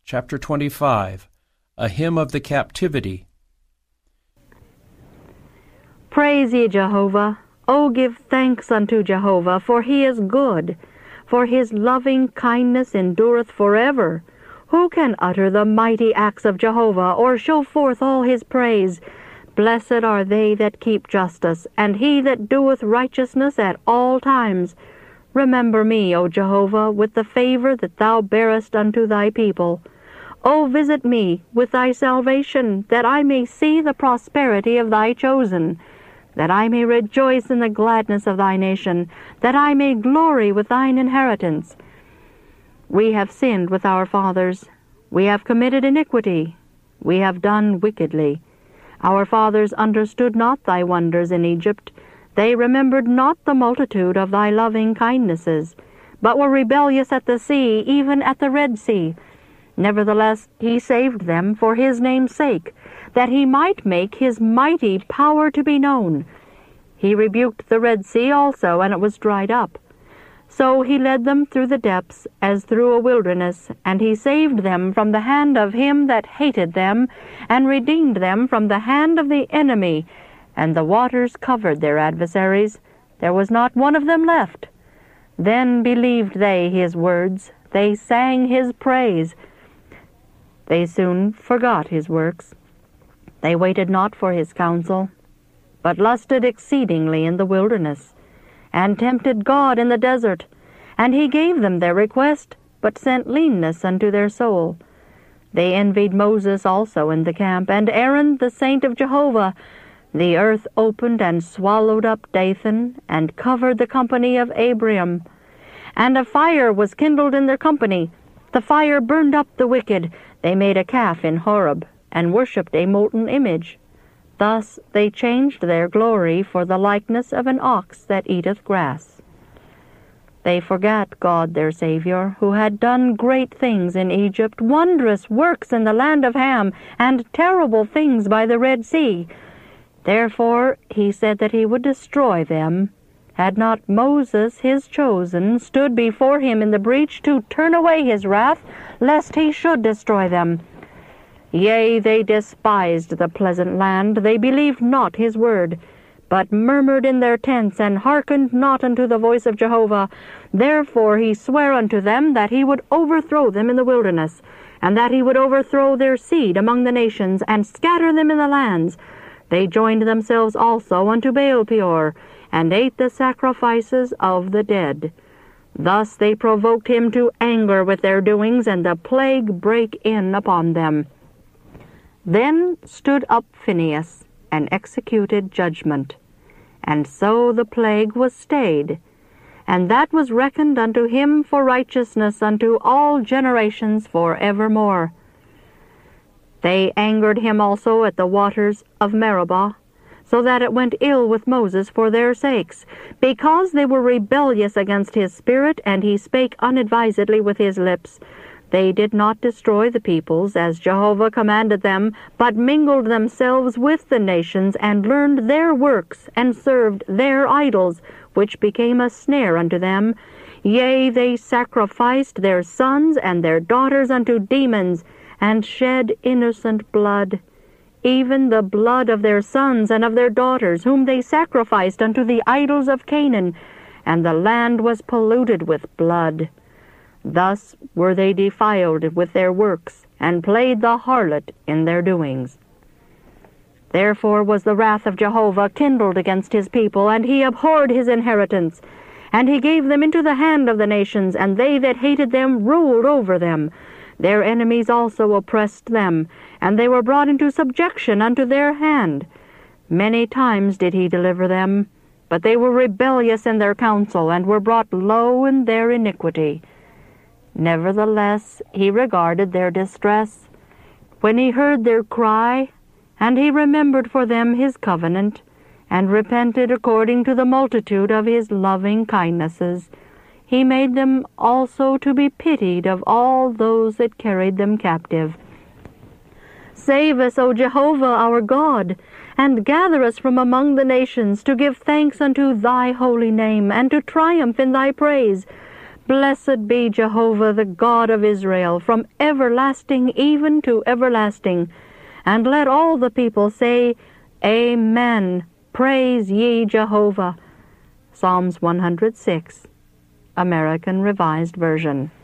Chapter 25, A Hymn of the Captivity. Praise ye Jehovah. O give thanks unto Jehovah, for he is good, for his loving kindness endureth forever. Who can utter the mighty acts of Jehovah, or show forth all his praise? Blessed are they that keep justice, and he that doeth righteousness at all times. Remember me, O Jehovah, with the favor that thou bearest unto thy people. O visit me with thy salvation, that I may see the prosperity of thy chosen, that I may rejoice in the gladness of thy nation, that I may glory with thine inheritance. We have sinned with our fathers. We have committed iniquity. We have done wickedly. Our fathers understood not thy wonders in Egypt. They remembered not the multitude of thy loving kindnesses, but were rebellious at the sea, even at the Red Sea. Nevertheless he saved them for his name's sake, that he might make his mighty power to be known. He rebuked the Red Sea also, and it was dried up. So he led them through the depths, as through a wilderness, and he saved them from the hand of him that hated them, and redeemed them from the hand of the enemy. And the waters covered their adversaries. There was not one of them left. Then believed they his words. They sang his praise. They soon forgot his works. They waited not for his counsel, but lusted exceedingly in the wilderness, and tempted God in the desert. And he gave them their request, but sent leanness unto their soul. They envied Moses also in the camp, and Aaron the saint of Jehovah. The earth opened and swallowed up Dathan, and covered the company of Abiram. And a fire was kindled in their company. The fire burned up the wicked. They made a calf in Horeb, and worshipped a molten image. Thus they changed their glory for the likeness of an ox that eateth grass. They forgat God their Saviour, who had done great things in Egypt, wondrous works in the land of Ham, and terrible things by the Red Sea. Therefore he said that he would destroy them, had not Moses his chosen stood before him in the breach to turn away his wrath, lest he should destroy them. Yea, they despised the pleasant land, they believed not his word, but murmured in their tents, and hearkened not unto the voice of Jehovah. Therefore he sware unto them that he would overthrow them in the wilderness, and that he would overthrow their seed among the nations, and scatter them in the lands. They joined themselves also unto Baal-peor, and ate the sacrifices of the dead. Thus they provoked him to anger with their doings, and the plague brake in upon them. Then stood up Phinehas, and executed judgment. And so the plague was stayed, and that was reckoned unto him for righteousness unto all generations for evermore. They angered him also at the waters of Meribah, so that it went ill with Moses for their sakes, because they were rebellious against his spirit, and he spake unadvisedly with his lips. They did not destroy the peoples, as Jehovah commanded them, but mingled themselves with the nations, and learned their works, and served their idols, which became a snare unto them. Yea, they sacrificed their sons and their daughters unto demons, and shed innocent blood, even the blood of their sons and of their daughters, whom they sacrificed unto the idols of Canaan, and the land was polluted with blood. Thus were they defiled with their works, and played the harlot in their doings. Therefore was the wrath of Jehovah kindled against his people, and he abhorred his inheritance. And he gave them into the hand of the nations, and they that hated them ruled over them. Their enemies also oppressed them, and they were brought into subjection unto their hand. Many times did he deliver them, but they were rebellious in their counsel, and were brought low in their iniquity. Nevertheless he regarded their distress, when he heard their cry, and he remembered for them his covenant, and repented according to the multitude of his loving kindnesses. He made them also to be pitied of all those that carried them captive. Save us, O Jehovah our God, and gather us from among the nations, to give thanks unto thy holy name, and to triumph in thy praise. Blessed be Jehovah, the God of Israel, from everlasting even to everlasting. And let all the people say, Amen. Praise ye Jehovah. Psalms 106, American Revised Version.